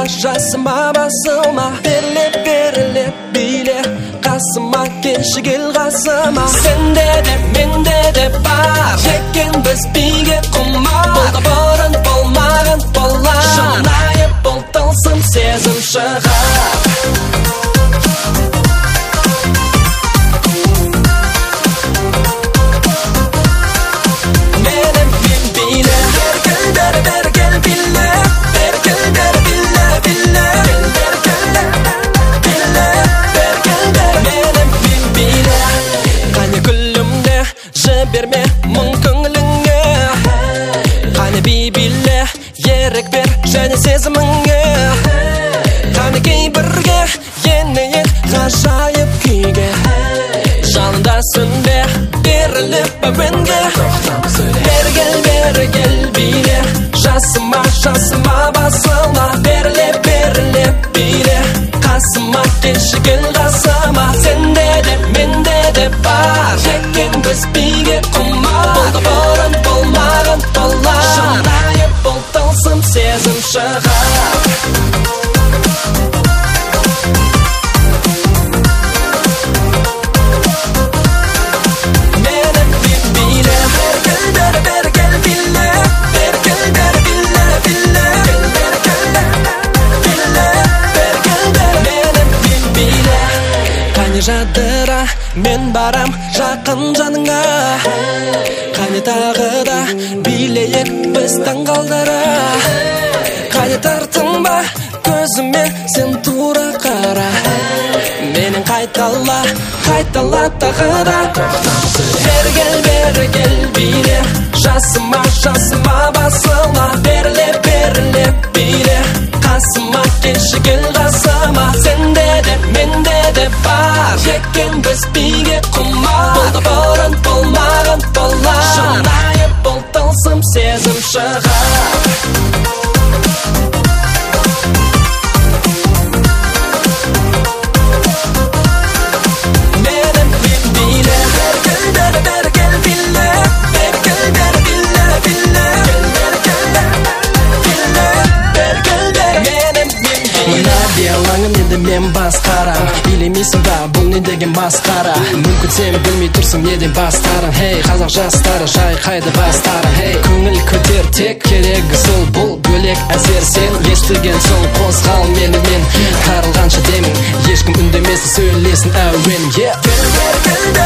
жасыма басыма беріле биле қасыма келші кел қасыма сенде де менде де бар екенбіз биге құмар болды бұрын болмаған болар шынайы бұл тылсым сезім шығар берме мұң көңіліңе қане биле ерік бер және сезіміңе қане кей бірге енейік ғажайып күйге жанында сүнбе беріліп әуенге бері кел биле жасыма басыма беріле биле қасыма келші кел қасыма сенде де менде де бар екенбіз биге құмар болды бұрын болмаған болар шынайы бұл тылсым сезім шығар жадыра мен барам жақын жаныңа қане тағы да билейік біз таңғалдыра қане тартынба көзіме сен тура қара менен қайтала тағы да бері кел биле жасыма басыма беріле биле қасыма келші кел қасыма сенде де менде де бар екенбіз биге құмар болды бұрын болмаған болар шынайы бұл тылсым сезім шығар енді мен басқарам билемейсің ба бұл не деген масқара мүмкін сен білмей тұрсың неден бастарың хей қазақ жастары шайқайды бастары хей көңіл көтер тек керегі сол бұл бөлек әсер сен естіген соң қозғал менімен тарылғанша демің ешкім үндемесін сөйлесін әуен